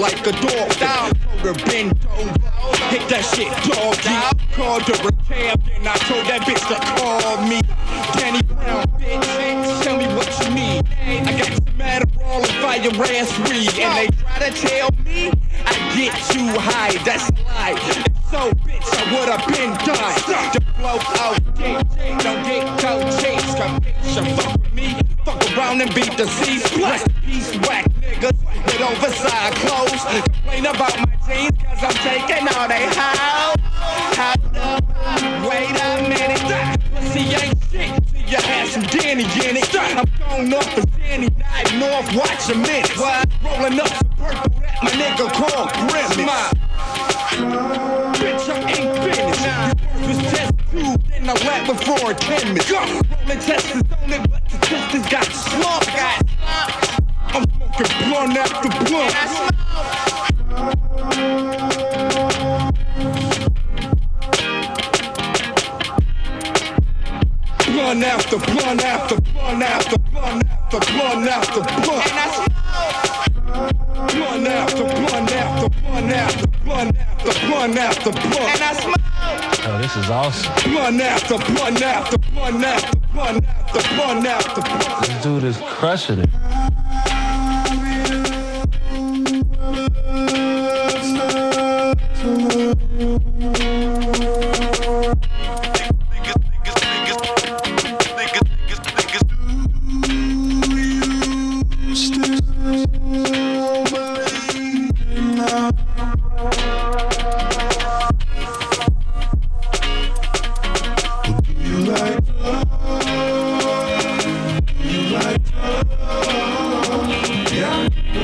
like a dog. Told her bend over, hit that shit doggy. Called her a cab and I told that bitch to call me. Danny Brown, bitch, tell me what you need. I got some Adderall and fire ass weed, and they try to tell me I get too high. That's a lie. If so, bitch, I would've been done. The flow out, don't get cold chase. Come fuck with me, fuck around and beat the seas. Rest in peace, whack niggas with oversized clothes. Complain about my jeans, cause I'm taking all they hoes. Hold up, wait a minute. Pussy ain't shit till you had some Danny in it. I'm going off for Sandy, riding off, watch a minute. Rolling up some purple that my nigga called Grimace. Bitch, I ain't finished. Your was test tube, then I rap before a chemist. Rolling testers on it, but the testers got slumped. I'm smoking blunt after blunt. Blunt after blunt after blunt after blunt after blunt after blunt. Blunt after blunt after blunt after blunt after blunt after blunt. And I smoke. Oh, this is awesome. Blunt after blunt after blunt after blunt after blunt after blunt. This dude is crushing it. Yeah.